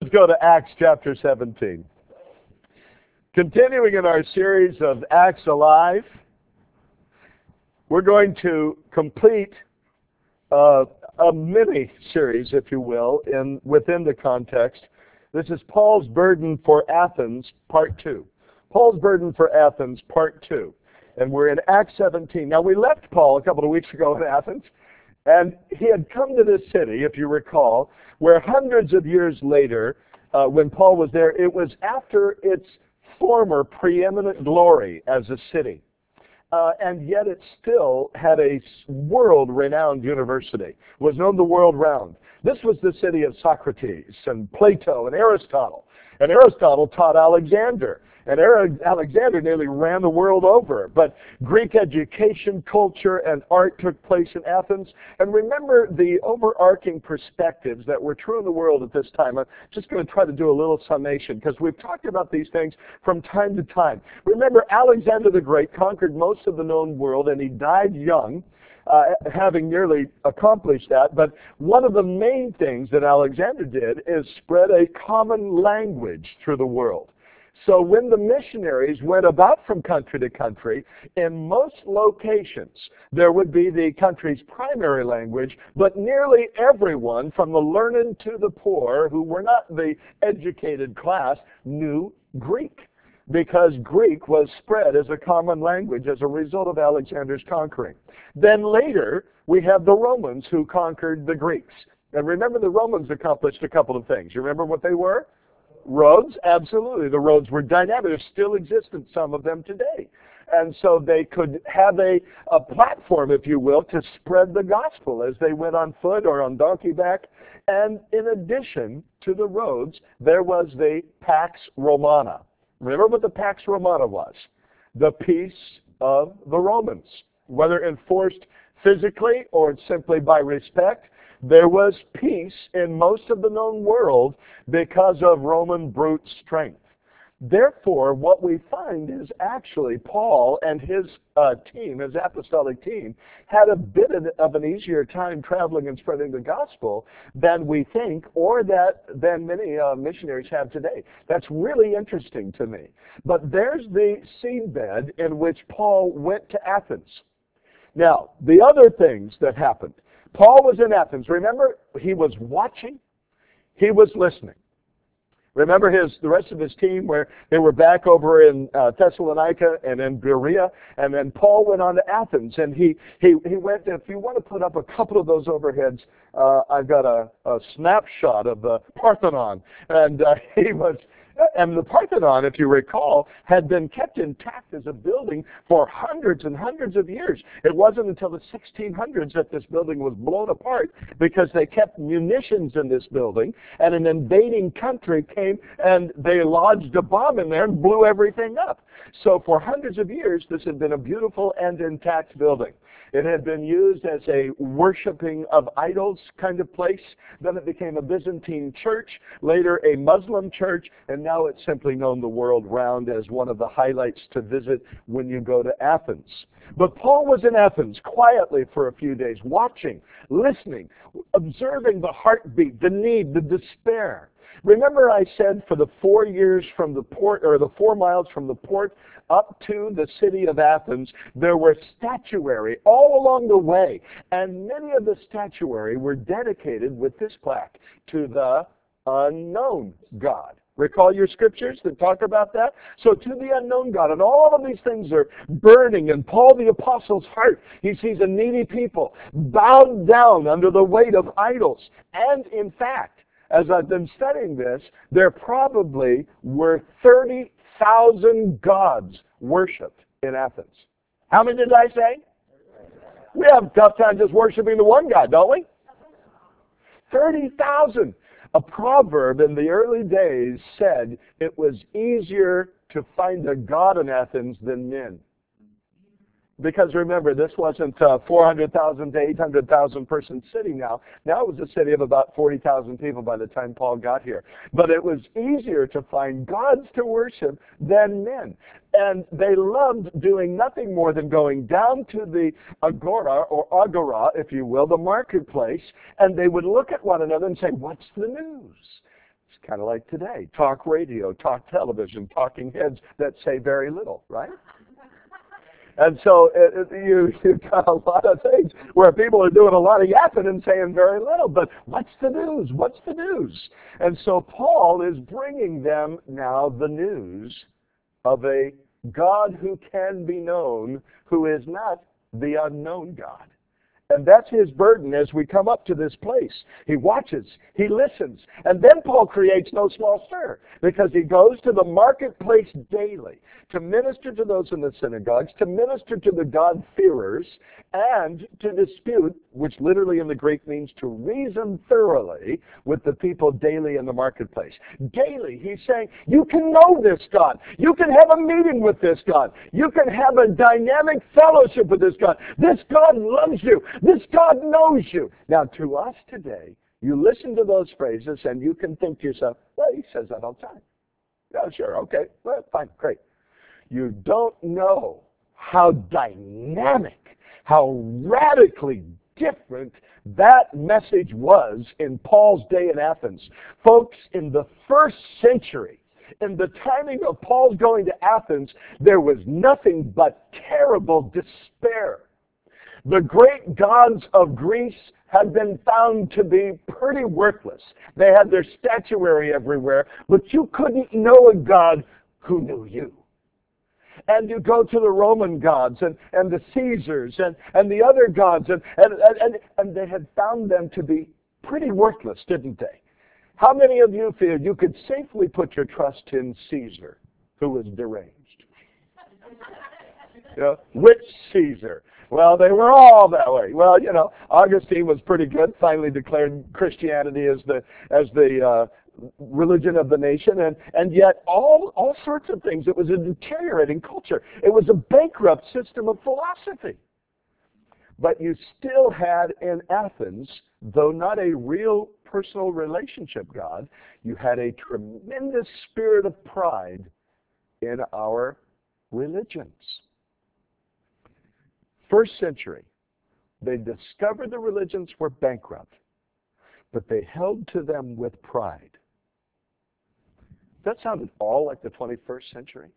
Let's go to Acts chapter 17. Continuing in our series of Acts Alive, we're going to complete a mini-series, if you will, within the context. This is Paul's Burden for Athens, Part 2. Paul's Burden for Athens, Part 2. And we're in Acts 17. Now, we left Paul a couple of weeks ago in Athens, and he had come to this city, if you recall, where hundreds of years later, when Paul was there, it was after its former preeminent glory as a city. And yet it still had a world-renowned university, was known the world round. This was the city of Socrates and Plato and Aristotle. And Aristotle taught Alexander. And Alexander nearly ran the world over. But Greek education, culture, and art took place in Athens. And remember the overarching perspectives that were true in the world at this time. I'm just going to try to do a little summation because we've talked about these things from time to time. Remember, Alexander the Great conquered most of the known world, and he died young, having nearly accomplished that. But one of the main things that Alexander did is spread a common language through the world. So when the missionaries went about from country to country, in most locations, there would be the country's primary language, but nearly everyone, from the learned to the poor, who were not the educated class, knew Greek, because Greek was spread as a common language as a result of Alexander's conquering. Then later, we have the Romans who conquered the Greeks. And remember, the Romans accomplished a couple of things. You remember what they were? Roads, absolutely. The roads were dynamic. There still existent some of them today. And so they could have a platform, if you will, to spread the gospel as they went on foot or on donkey back. And in addition to the roads, there was the Pax Romana. Remember what the Pax Romana was? The peace of the Romans. Whether enforced physically or simply by respect, there was peace in most of the known world because of Roman brute strength. Therefore, what we find is actually Paul and his team, his apostolic team, had a bit of an easier time traveling and spreading the gospel than we think, or than many missionaries have today. That's really interesting to me. But there's the seedbed in which Paul went to Athens. Now, the other things that happened. Paul was in Athens. Remember, he was watching, he was listening. Remember the rest of his team where they were back over in Thessalonica and in Berea, and then Paul went on to Athens, and he went. If you want to put up a couple of those overheads, I've got a snapshot of the Parthenon, and and the Parthenon, if you recall, had been kept intact as a building for hundreds and hundreds of years. It wasn't until the 1600s that this building was blown apart because they kept munitions in this building, and an invading country came and they lodged a bomb in there and blew everything up. So for hundreds of years, this had been a beautiful and intact building. It had been used as a worshiping of idols kind of place. Then it became a Byzantine church, later a Muslim church, and now it's simply known the world round as one of the highlights to visit when you go to Athens. But Paul was in Athens quietly for a few days, watching, listening, observing the heartbeat, the need, the despair. Remember I said for the 4 years from the port, or the 4 miles from the port up to the city of Athens, there were statuary all along the way. And many of the statuary were dedicated with this plaque to the unknown God. Recall your scriptures that talk about that? So to the unknown God. And all of these things are burning in Paul the Apostle's heart. He sees a needy people bowed down under the weight of idols. And in fact, as I've been studying this, there probably were 30,000 gods worshipped in Athens. How many did I say? We have a tough time just worshiping the one God, don't we? 30,000. A proverb in the early days said it was easier to find a god in Athens than men. Because remember, this wasn't 400,000 to 800,000 person city now. Now it was a city of about 40,000 people by the time Paul got here. But it was easier to find gods to worship than men. And they loved doing nothing more than going down to the agora, or agora, if you will, the marketplace, and they would look at one another and say, "What's the news?" It's kind of like today. Talk radio, talk television, talking heads that say very little, right? And so you've got a lot of things where people are doing a lot of yapping and saying very little. But what's the news? What's the news? And so Paul is bringing them now the news of a God who can be known, who is not the unknown God. And that's his burden as we come up to this place. He watches, he listens, and then Paul creates no small stir, because he goes to the marketplace daily to minister to those in the synagogues, to minister to the God-fearers, and to dispute, which literally in the Greek means to reason thoroughly with the people daily in the marketplace. Daily, he's saying, you can know this God. You can have a meeting with this God. You can have a dynamic fellowship with this God. This God loves you. This God knows you. Now, to us today, you listen to those phrases and you can think to yourself, well, he says that all the time. Yeah, sure, okay, well, fine, great. You don't know how dynamic, how radically different that message was in Paul's day in Athens. Folks, in the first century, in the timing of Paul's going to Athens, there was nothing but terrible despair. The great gods of Greece had been found to be pretty worthless. They had their statuary everywhere, but you couldn't know a God who knew you. And you go to the Roman gods and the Caesars and the other gods, and they had found them to be pretty worthless, didn't they? How many of you feel you could safely put your trust in Caesar, who was deranged? Which Caesar? Well, they were all that way. Well, Augustine was pretty good, finally declared Christianity as the religion of the nation, and yet all sorts of things. It was a deteriorating culture. It was a bankrupt system of philosophy. But you still had in Athens, though not a real personal relationship God, you had a tremendous spirit of pride in our religions. First century, they discovered the religions were bankrupt, but they held to them with pride. That sounded all like the 21st century.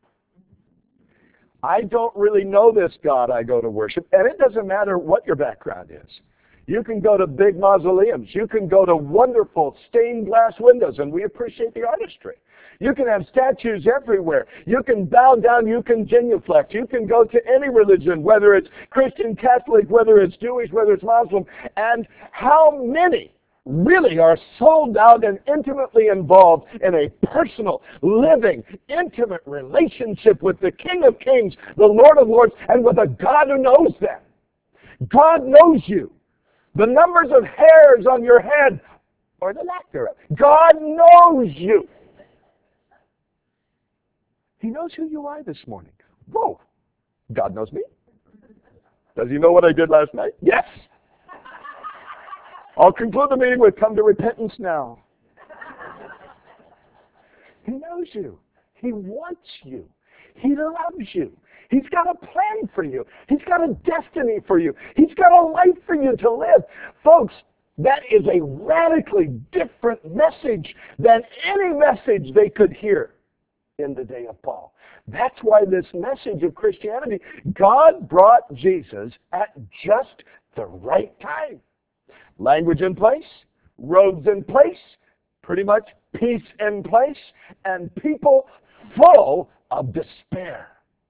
I don't really know this God I go to worship, and it doesn't matter what your background is. You can go to big mausoleums. You can go to wonderful stained glass windows, and we appreciate the artistry. You can have statues everywhere. You can bow down. You can genuflect. You can go to any religion, whether it's Christian, Catholic, whether it's Jewish, whether it's Muslim. And how many really are sold out and intimately involved in a personal, living, intimate relationship with the King of Kings, the Lord of Lords, and with a God who knows them? God knows you. The numbers of hairs on your head, or the lack thereof. God knows you. He knows who you are this morning. Whoa, God knows me? Does he know what I did last night? Yes. I'll conclude the meeting with come to repentance now. He knows you. He wants you. He loves you. He's got a plan for you. He's got a destiny for you. He's got a life for you to live. Folks, that is a radically different message than any message they could hear in the day of Paul. That's why this message of Christianity, God brought Jesus at just the right time. Language in place, roads in place, pretty much peace in place, and people full of despair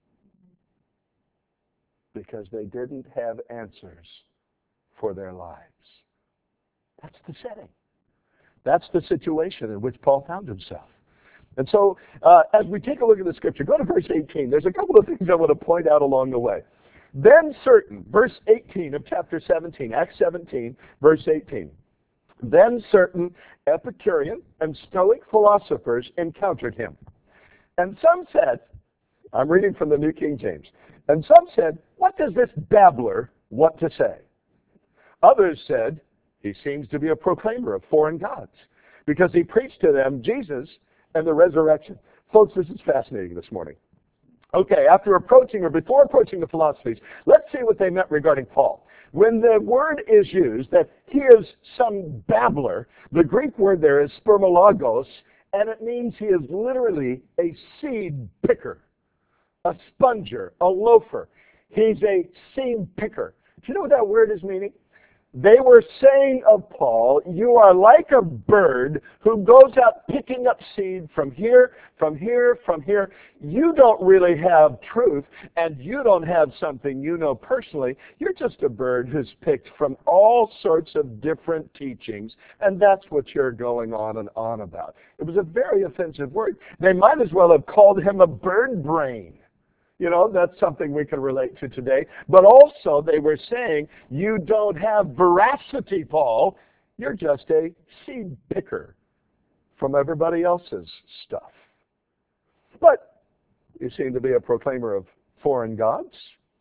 because they didn't have answers for their lives. That's the setting. That's the situation in which Paul found himself. And so, as we take a look at the scripture, go to verse 18. There's a couple of things I want to point out along the way. Then certain, verse 18 of chapter 17, Acts 17, verse 18. Then certain Epicurean and Stoic philosophers encountered him. And some said, I'm reading from the New King James, and some said, what does this babbler want to say? Others said, he seems to be a proclaimer of foreign gods, because he preached to them Jesus and the resurrection. Folks, this is fascinating this morning. Okay, before approaching the philosophies, let's see what they meant regarding Paul. When the word is used that he is some babbler, the Greek word there is spermologos, And it means he is literally a seed picker, a sponger, a loafer. He's a seed picker. Do you know what that word is meaning? They were saying of Paul, you are like a bird who goes out picking up seed from here, from here, from here. You don't really have truth, and you don't have something you know personally. You're just a bird who's picked from all sorts of different teachings, and that's what you're going on and on about. It was a very offensive word. They might as well have called him a bird brain. You know, that's something we can relate to today. But also, they were saying, you don't have veracity, Paul. You're just a seed picker from everybody else's stuff. But you seem to be a proclaimer of foreign gods.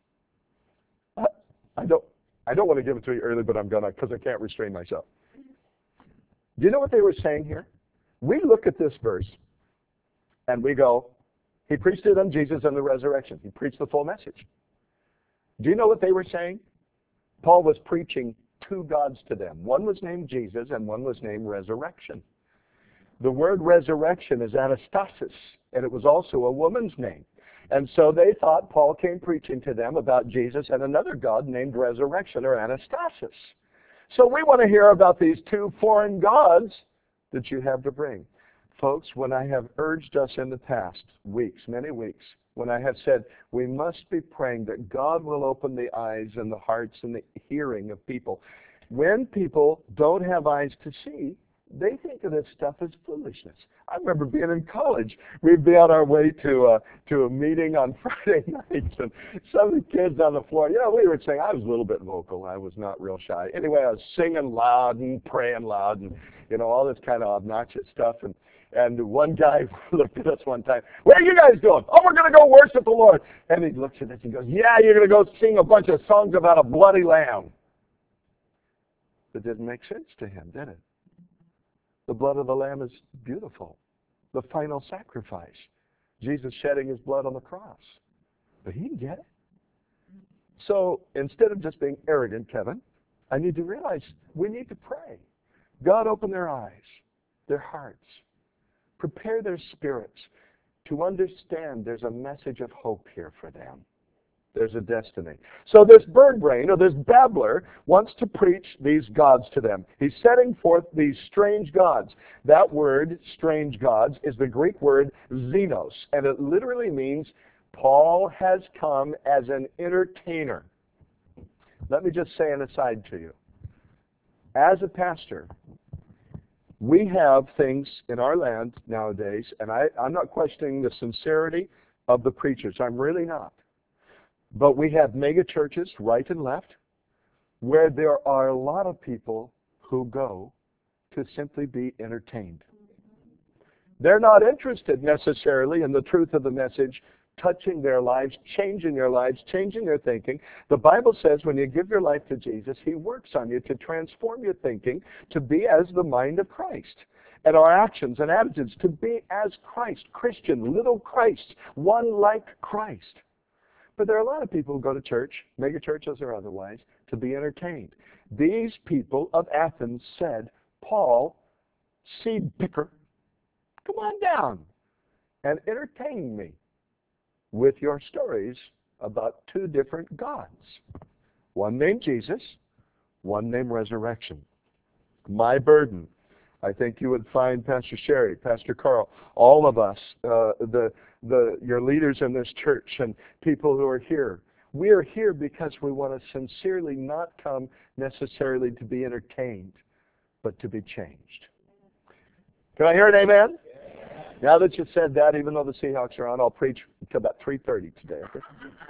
I don't want to give it to you early, but I'm going to because I can't restrain myself. Do you know what they were saying here? We look at this verse, and we go, he preached it on Jesus and the resurrection. He preached the full message. Do you know what they were saying? Paul was preaching two gods to them. One was named Jesus and one was named resurrection. The word resurrection is anastasis, and it was also a woman's name. And so they thought Paul came preaching to them about Jesus and another god named resurrection or anastasis. So we want to hear about these two foreign gods that you have to bring. Folks, when I have urged us in the past weeks, many weeks, when I have said we must be praying that God will open the eyes and the hearts and the hearing of people. When people don't have eyes to see, they think of this stuff as foolishness. I remember being in college. We'd be on our way to a meeting on Friday nights, and some of the kids on the floor, we were saying, I was a little bit vocal. I was not real shy. Anyway, I was singing loud and praying loud and, all this kind of obnoxious stuff. And one guy looked at us one time, where are you guys going? Oh, we're going to go worship the Lord. And he looks at us and goes, yeah, you're going to go sing a bunch of songs about a bloody lamb. That didn't make sense to him, did it? The blood of the lamb is beautiful. The final sacrifice. Jesus shedding his blood on the cross. But he didn't get it. So instead of just being arrogant, Kevin, I need to realize we need to pray. God, open their eyes, their hearts. Prepare their spirits to understand there's a message of hope here for them. There's a destiny. So this bird brain, or this babbler, wants to preach these gods to them. He's setting forth these strange gods. That word, strange gods, is the Greek word xenos, and it literally means Paul has come as an entertainer. Let me just say an aside to you. As a pastor, we have things in our land nowadays, and I'm not questioning the sincerity of the preachers. I'm really not. But we have mega churches right and left where there are a lot of people who go to simply be entertained. They're not interested necessarily in the truth of the message, touching their lives, changing their thinking. The Bible says when you give your life to Jesus, he works on you to transform your thinking to be as the mind of Christ. And our actions and attitudes to be as Christ, Christian, little Christ, one like Christ. But there are a lot of people who go to church, mega churches or otherwise, to be entertained. These people of Athens said, Paul, seed picker, come on down and entertain me with your stories about two different gods. One named Jesus, one named resurrection. My burden. I think you would find Pastor Sherry, Pastor Carl, all of us, your leaders in this church and people who are here. We are here because we want to sincerely not come necessarily to be entertained, but to be changed. Can I hear an amen? Now that you said that, even though the Seahawks are on, I'll preach until about 3:30 today. Okay?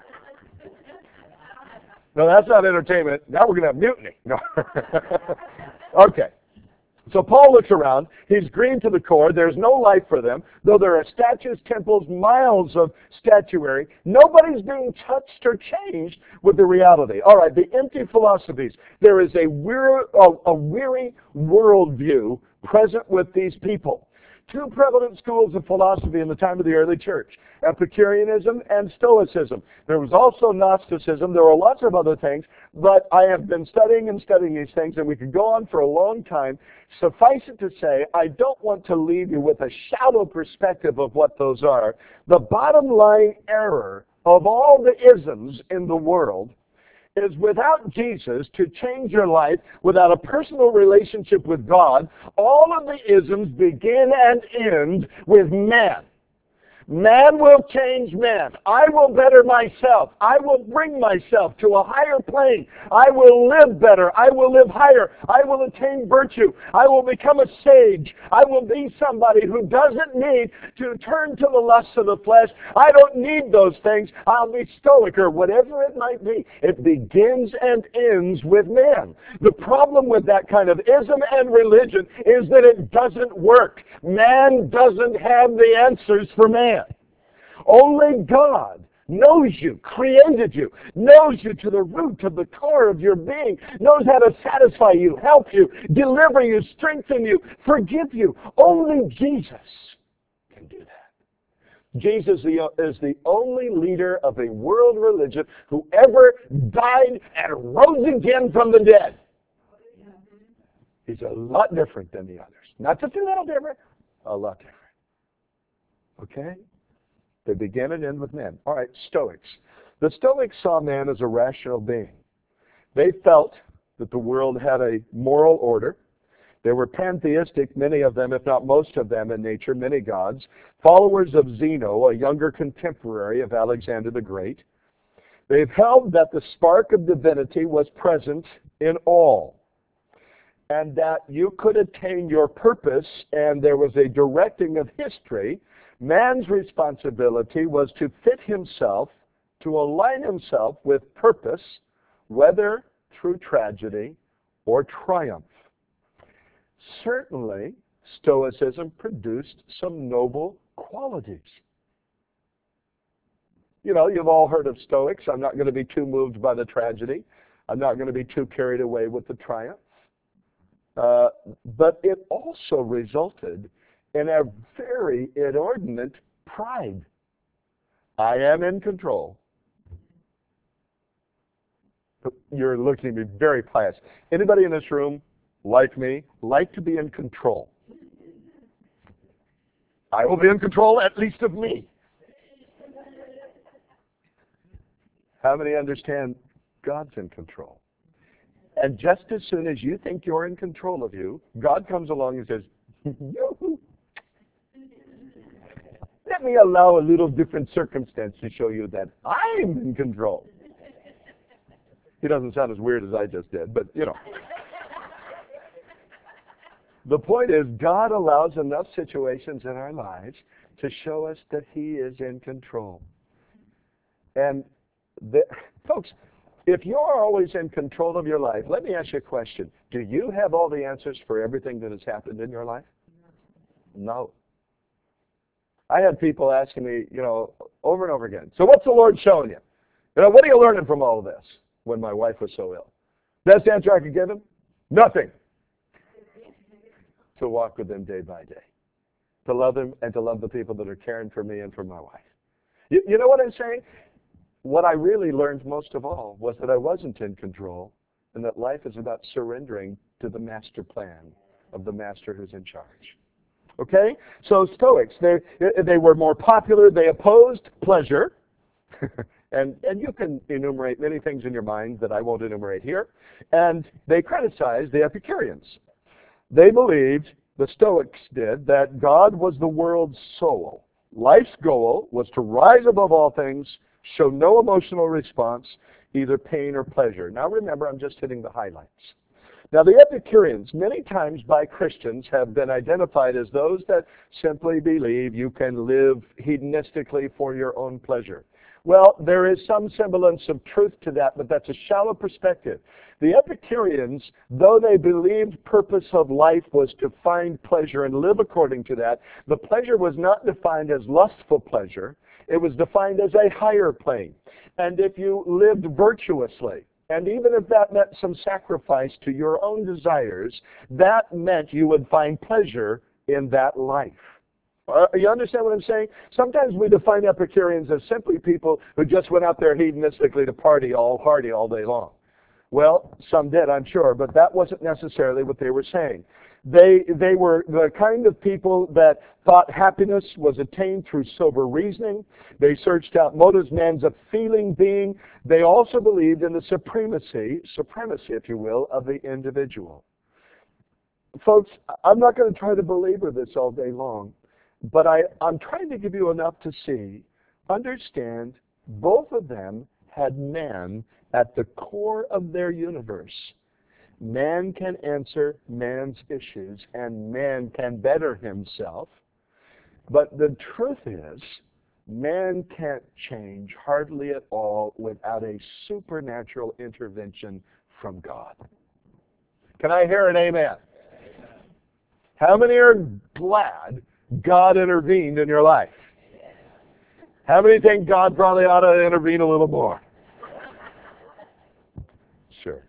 No, that's not entertainment. Now we're going to have mutiny. No. Okay. So Paul looks around. He's green to the core. There's no life for them. Though there are statues, temples, miles of statuary, nobody's being touched or changed with the reality. All right, the empty philosophies. There is a weary worldview present with these people. two prevalent schools of philosophy in the time of the early church: Epicureanism and Stoicism. There was also Gnosticism. There were lots of other things, but I have been studying these things, and we could go on for a long time. Suffice it to say, I don't want to leave you with a shallow perspective of what those are. The bottom line error of all the isms in the world is, without Jesus to change your life, without a personal relationship with God, all of the isms begin and end with man. Man will change man. I will better myself. I will bring myself to a higher plane. I will live better. I will live higher. I will attain virtue. I will become a sage. I will be somebody who doesn't need to turn to the lusts of the flesh. I don't need those things. I'll be stoic, or whatever it might be. It begins and ends with man. The problem with that kind of ism and religion is that it doesn't work. Man doesn't have the answers for man. Only God knows you, created you, knows you to the root of the core of your being, knows how to satisfy you, help you, deliver you, strengthen you, forgive you. Only Jesus can do that. Jesus is the only leader of a world religion who ever died and rose again from the dead. He's a lot different than the others. Not just a little different, a lot different. Okay? They begin and end with men. All right, Stoics. The Stoics saw man as a rational being. They felt that the world had a moral order. They were pantheistic, many of them, if not most of them, in nature, many gods. Followers of Zeno, a younger contemporary of Alexander the Great. They've held that the spark of divinity was present in all, and that you could attain your purpose, and there was a directing of history. Man's responsibility was to fit himself, to align himself with purpose, whether through tragedy or triumph. Certainly, Stoicism produced some noble qualities. You know, you've all heard of Stoics. I'm not going to be too moved by the tragedy. I'm not going to be too carried away with the triumph. But it also resulted in a very inordinate pride. I am in control. You're looking at me very pious. Anybody in this room, like me, like to be in control? I will be in control, at least of me. How many understand God's in control? And just as soon as you think you're in control of you, God comes along and says, "Yoo-hoo. Let me allow a little different circumstance to show you that I'm in control." He doesn't sound as weird as I just did, but you know. The point is, God allows enough situations in our lives to show us that He is in control. And folks, if you're always in control of your life, let me ask you a question. Do you have all the answers for everything that has happened in your life? No. I had people asking me, you know, over and over again, so what's the Lord showing you? You know, what are you learning from all of this? When my wife was so ill. Best answer I could give him? Nothing. To walk with Him day by day. To love Him and to love the people that are caring for me and for my wife. You know what I'm saying? What I really learned most of all was that I wasn't in control, and that life is about surrendering to the master plan of the master who's in charge. Okay? So Stoics, they were more popular. They opposed pleasure. And you can enumerate many things in your mind that I won't enumerate here. And they criticized the Epicureans. They believed, the Stoics did, that God was the world's soul. Life's goal was to rise above all things, show no emotional response, either pain or pleasure. Now remember, I'm just hitting the highlights. Now the Epicureans, many times by Christians, have been identified as those that simply believe you can live hedonistically for your own pleasure. Well, there is some semblance of truth to that, but that's a shallow perspective. The Epicureans, though they believed purpose of life was to find pleasure and live according to that, the pleasure was not defined as lustful pleasure. It was defined as a higher plane. And if you lived virtuously, and even if that meant some sacrifice to your own desires, that meant you would find pleasure in that life. You understand what I'm saying? Sometimes we define Epicureans as simply people who just went out there hedonistically to party all day long. Well, some did, I'm sure, but that wasn't necessarily what they were saying. They were the kind of people that thought happiness was attained through sober reasoning. They searched out motives. Man's a feeling being. They also believed in the supremacy, if you will, of the individual. Folks, I'm not going to try to belabor this all day long, but I'm trying to give you enough to see, understand, both of them had man at the core of their universe. Man can answer man's issues, and man can better himself. But the truth is, man can't change hardly at all without a supernatural intervention from God. Can I hear an amen? How many are glad God intervened in your life? How many think God probably ought to intervene a little more? Sure.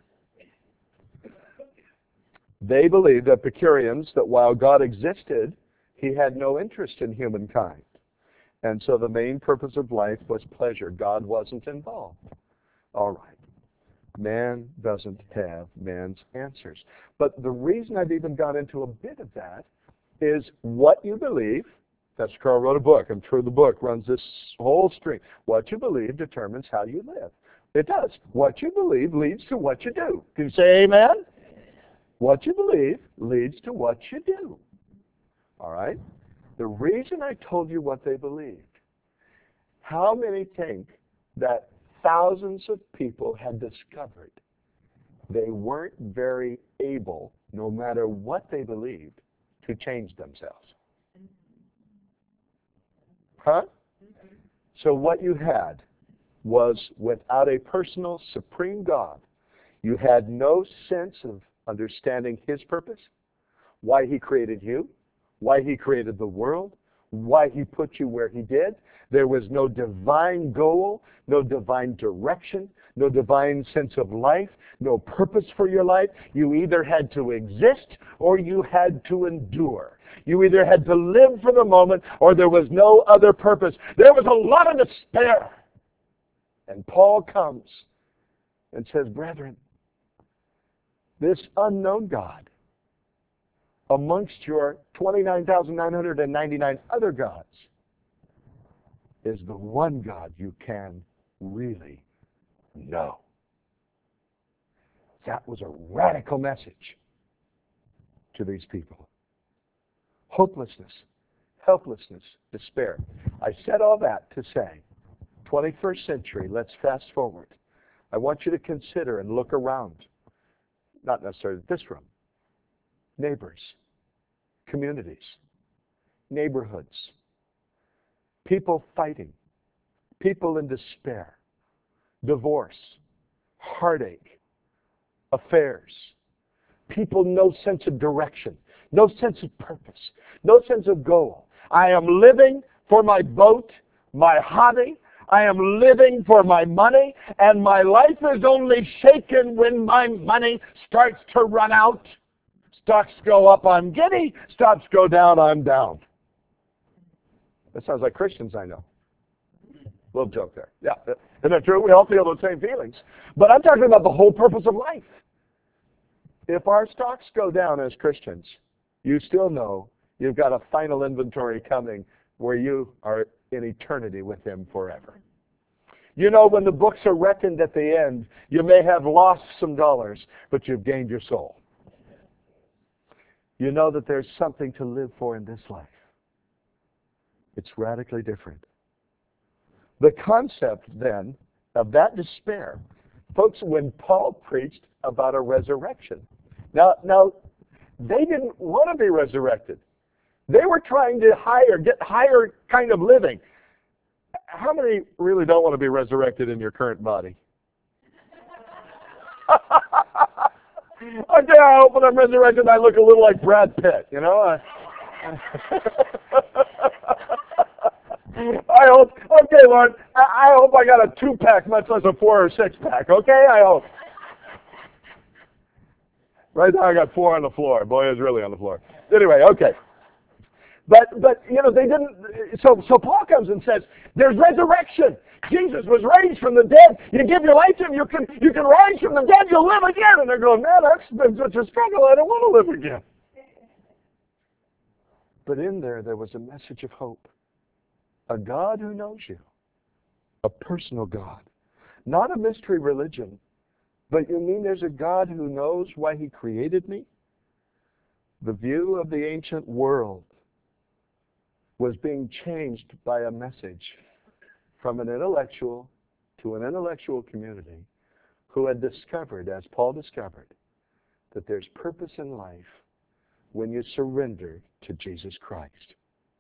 They believed, Epicureans, that while God existed, he had no interest in humankind. And so the main purpose of life was pleasure. God wasn't involved. All right. Man doesn't have man's answers. But the reason I've even got into a bit of that is what you believe. Pastor Carl wrote a book, and through the book runs this whole string. What you believe determines how you live. It does. What you believe leads to what you do. Can you say amen? What you believe leads to what you do. All right? The reason I told you what they believed, how many think that thousands of people had discovered they weren't very able, no matter what they believed, to change themselves? Huh? So what you had was, without a personal supreme God, you had no sense of understanding his purpose, why he created you, why he created the world, why he put you where he did. There was no divine goal, no divine direction, no divine sense of life, no purpose for your life. You either had to exist or you had to endure. You either had to live for the moment or there was no other purpose. There was a lot of despair. And Paul comes and says, brethren, this unknown God, amongst your 29,999 other gods, is the one God you can really know. That was a radical message to these people. Hopelessness, helplessness, despair. I said all that to say, 21st century, let's fast forward. I want you to consider and look around, not necessarily this room, neighbors, communities, neighborhoods, people fighting, people in despair, divorce, heartache, affairs, people no sense of direction, no sense of purpose, no sense of goal. I am living for my boat, my hobby. I am living for my money, and my life is only shaken when my money starts to run out. Stocks go up, I'm giddy. Stocks go down, I'm down. That sounds like Christians I know. Little joke there. Yeah, isn't that true? We all feel those same feelings. But I'm talking about the whole purpose of life. If our stocks go down as Christians, you still know you've got a final inventory coming where you are in eternity with him forever. You know, when the books are reckoned at the end, you may have lost some dollars, but you've gained your soul. You know that there's something to live for in this life. It's radically different. The concept, then, of that despair, folks, when Paul preached about a resurrection, now they didn't want to be resurrected. They were trying to get higher kind of living. How many really don't want to be resurrected in your current body? Okay, I hope when I'm resurrected I look a little like Brad Pitt, you know? I hope, okay, Lord, I hope I got a 2-pack, much less a 4 or 6-pack, okay? I hope. Right now I got 4 on the floor. Boy, it's really on the floor. Anyway, okay. But they didn't. So Paul comes and says, "There's resurrection. Jesus was raised from the dead. You give your life to Him, you can rise from the dead. You'll live again." And they're going, "Man, that's been such a struggle. I don't want to live again." But in there was a message of hope. A God who knows you. A personal God. Not a mystery religion. But you mean there's a God who knows why He created me? The view of the ancient world was being changed by a message from an intellectual to an intellectual community who had discovered, as Paul discovered, that there's purpose in life when you surrender to Jesus Christ.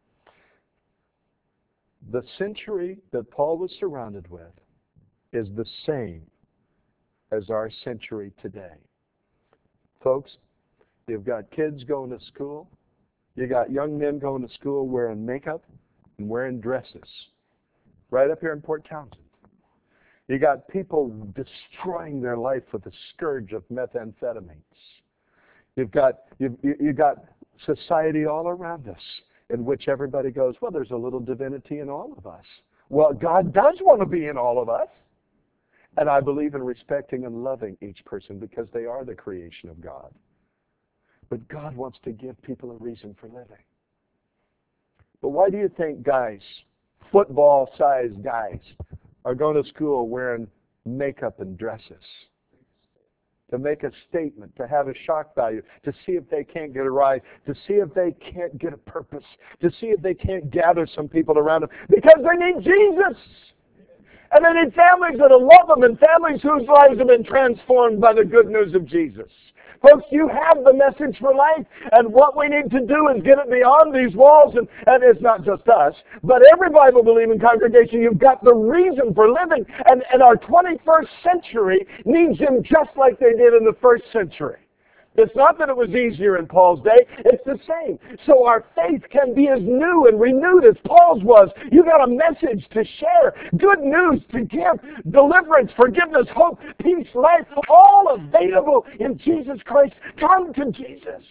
The century that Paul was surrounded with is the same as our century today. Folks, you've got kids going to school. You got young men going to school wearing makeup and wearing dresses. Right up here in Port Townsend. You got people destroying their life with the scourge of methamphetamines. You've got society all around us in which everybody goes, well, there's a little divinity in all of us. Well, God does want to be in all of us. And I believe in respecting and loving each person because they are the creation of God. But God wants to give people a reason for living. But why do you think guys, football-sized guys, are going to school wearing makeup and dresses? To make a statement, to have a shock value, to see if they can't get a ride, to see if they can't get a purpose, to see if they can't gather some people around them, because they need Jesus. And they need families that'll love them and families whose lives have been transformed by the good news of Jesus. Folks, you have the message for life, and what we need to do is get it beyond these walls, and it's not just us, but every Bible-believing congregation, you've got the reason for living, and our 21st century needs Him just like they did in the first century. It's not that it was easier in Paul's day. It's the same. So our faith can be as new and renewed as Paul's was. You got a message to share, good news to give, deliverance, forgiveness, hope, peace, life, all available in Jesus Christ. Come to Jesus.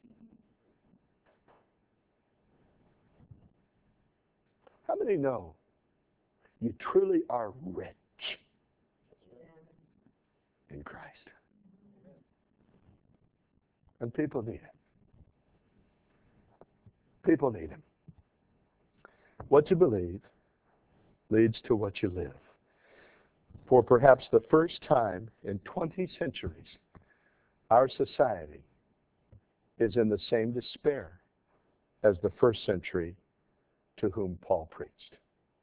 How many know you truly are rich in Christ? And people need Him. People need Him. What you believe leads to what you live. For perhaps the first time in 20 centuries, our society is in the same despair as the first century to whom Paul preached.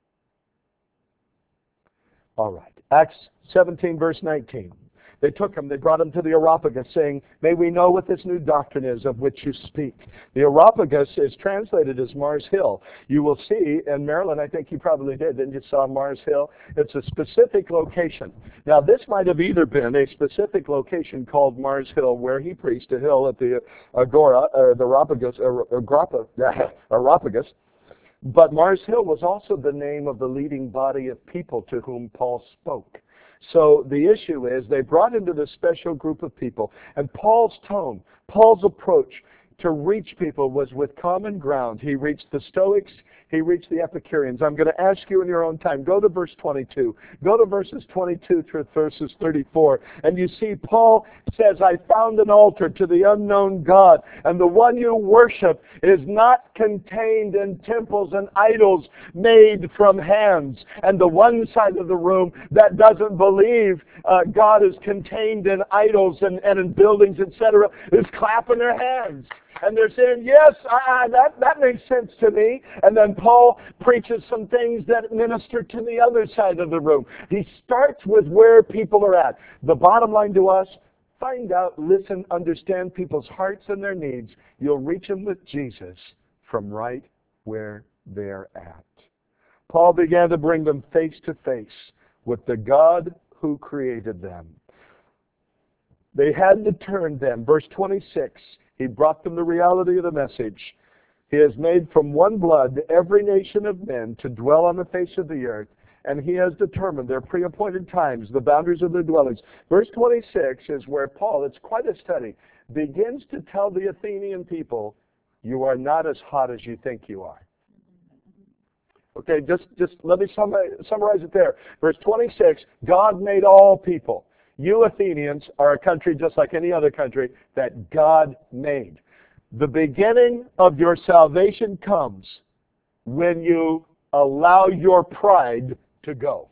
All right. Acts 17, verse 19. They took him, they brought him to the Areopagus, saying, "May we know what this new doctrine is of which you speak." The Areopagus is translated as Mars Hill. You will see in Maryland, I think you probably didn't you saw Mars Hill? It's a specific location. Now, this might have either been a specific location called Mars Hill, where he preached, a hill at the Agora, or the Areopagus. But Mars Hill was also the name of the leading body of people to whom Paul spoke. So the issue is they brought into this special group of people, and Paul's tone, Paul's approach to reach people was with common ground. He reached the Stoics, he reached the Epicureans. I'm going to ask you in your own time, go to verse 22. Go to verses 22 through verses 34. And you see Paul says, "I found an altar to the unknown God, and the one you worship is not contained in temples and idols made from hands." And the one side of the room that doesn't believe God is contained in idols and in buildings, etc., is clapping their hands. And they're saying, yes, that makes sense to me. And then Paul preaches some things that minister to the other side of the room. He starts with where people are at. The bottom line to us, find out, listen, understand people's hearts and their needs. You'll reach them with Jesus from right where they're at. Paul began to bring them face to face with the God who created them. They had to turn then. Verse 26, he brought them the reality of the message. He has made from one blood every nation of men to dwell on the face of the earth, and he has determined their pre-appointed times, the boundaries of their dwellings. Verse 26 is where Paul, it's quite a study, begins to tell the Athenian people You are not as hot as you think you are. Okay, just let me summarize it there. Verse 26, God made all people. You Athenians are a country just like any other country that God made. The beginning of your salvation comes when you allow your pride to go.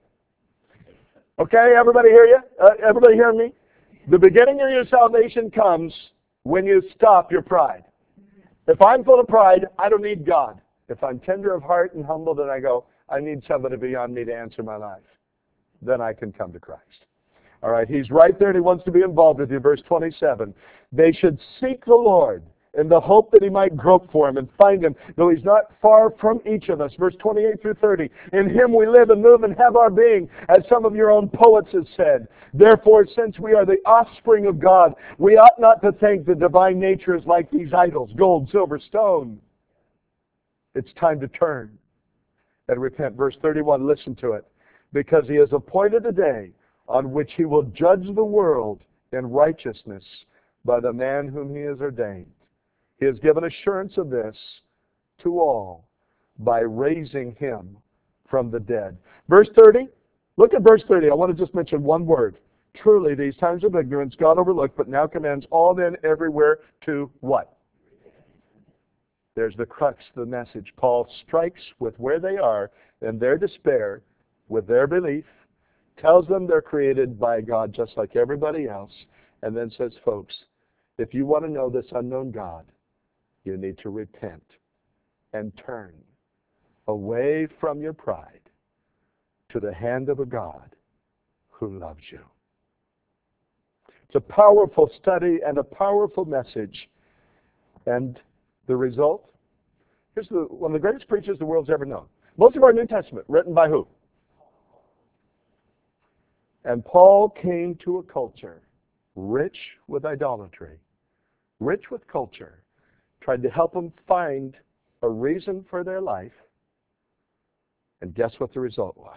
Okay, everybody hear you? Everybody hear me? The beginning of your salvation comes when you stop your pride. If I'm full of pride, I don't need God. If I'm tender of heart and humble, then I go, I need somebody beyond me to answer my life. Then I can come to Christ. All right, he's right there and he wants to be involved with you. Verse 27, they should seek the Lord in the hope that he might grope for him and find him, though he's not far from each of us. Verse 28 through 30, in him we live and move and have our being, as some of your own poets have said. Therefore, since we are the offspring of God, we ought not to think the divine nature is like these idols, gold, silver, stone. It's time to turn and repent. Verse 31, listen to it. Because he has appointed a day on which he will judge the world in righteousness by the man whom he has ordained. He has given assurance of this to all by raising him from the dead. Verse 30, look at verse 30. I want to just mention one word. Truly, these times of ignorance God overlooked, but now commands all men everywhere to what? There's the crux of the message. Paul strikes with where they are and their despair, with their belief, tells them they're created by God just like everybody else, and then says, folks, if you want to know this unknown God, you need to repent and turn away from your pride to the hand of a God who loves you. It's a powerful study and a powerful message. And the result? Here's one of the greatest preachers the world's ever known. Most of our New Testament, written by who? And Paul came to a culture rich with idolatry, rich with culture, tried to help them find a reason for their life, and guess what the result was?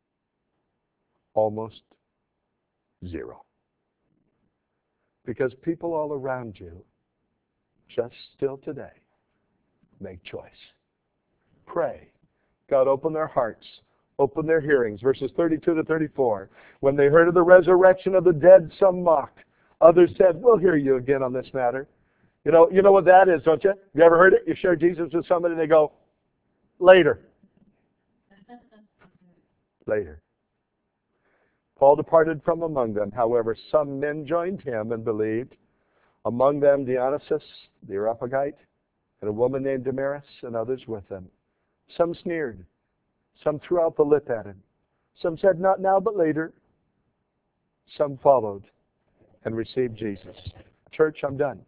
Almost zero. Because people all around you, just still today, make choice. Pray. God, open their hearts. Open their hearings. Verses 32 to 34. When they heard of the resurrection of the dead, some mocked. Others said, we'll hear you again on this matter. You know what that is, don't you? You ever heard it? You share Jesus with somebody and they go, later. Later. Paul departed from among them. However, some men joined him and believed. Among them Dionysius, the Areopagite, and a woman named Damaris, and others with them. Some sneered. Some threw out the lip at him. Some said, not now, but later. Some followed and received Jesus. Church, I'm done.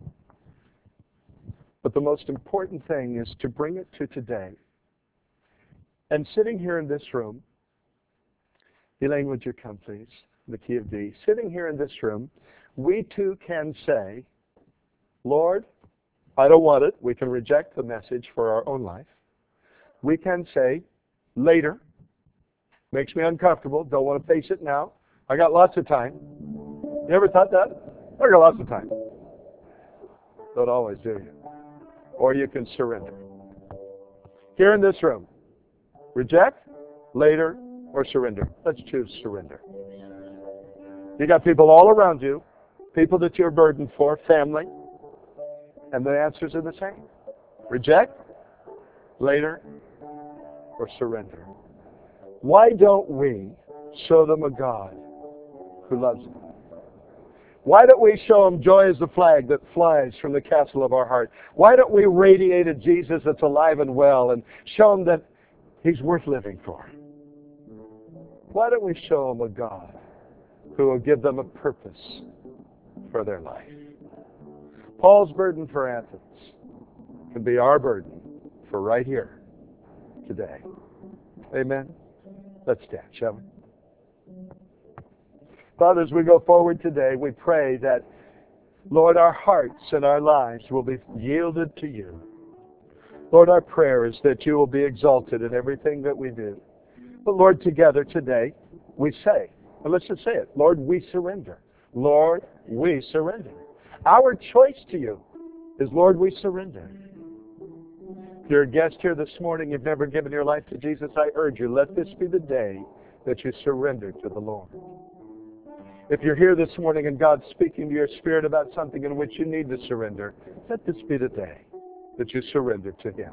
But the most important thing is to bring it to today. And sitting here in this room, Elaine, would you come, please? The key of D. Sitting here in this room, we too can say, Lord, I don't want it. We can reject the message for our own life. We can say, later. Makes me uncomfortable. Don't want to face it now. I got lots of time. You ever thought that? I got lots of time. Don't always, do you? Or you can surrender. Here in this room, reject, later, or surrender. Let's choose surrender. You got people all around you, people that you're burdened for, family, and the answers are the same. Reject, later, or surrender. Why don't we show them a God who loves them? Why don't we show them joy as the flag that flies from the castle of our heart? Why don't we radiate a Jesus that's alive and well and show them that he's worth living for? Why don't we show them a God who will give them a purpose for their life? Paul's burden for Athens can be our burden for right here today. Amen? Let's stand, shall we? Father, as we go forward today, we pray that, Lord, our hearts and our lives will be yielded to you. Lord, our prayer is that you will be exalted in everything that we do. But Lord, together today, we say, and let's just say it, Lord, we surrender. Lord, we surrender. Our choice to you is, Lord, we surrender. If you're a guest here this morning, you've never given your life to Jesus, I urge you, let this be the day that you surrender to the Lord. If you're here this morning and God's speaking to your spirit about something in which you need to surrender, let this be the day that you surrender to Him.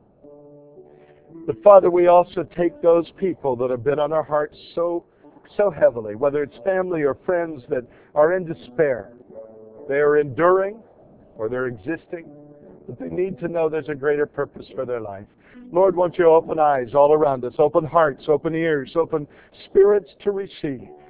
But Father, we also take those people that have been on our hearts so heavily, whether it's family or friends that are in despair. They are enduring or they're existing, but they need to know there's a greater purpose for their life. Lord, won't you open eyes all around us, open hearts, open ears, open spirits to receive.